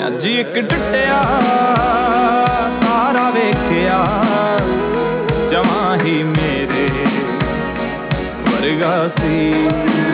ਅੱਜ ਇੱਕ ਟੁੱਟਿਆ ਤਾਰਾ ਵੇਖਿਆ ਜਮਾਂ ਹੀ ਮੇਰੇ ਵਰਗਾ ਸੀ।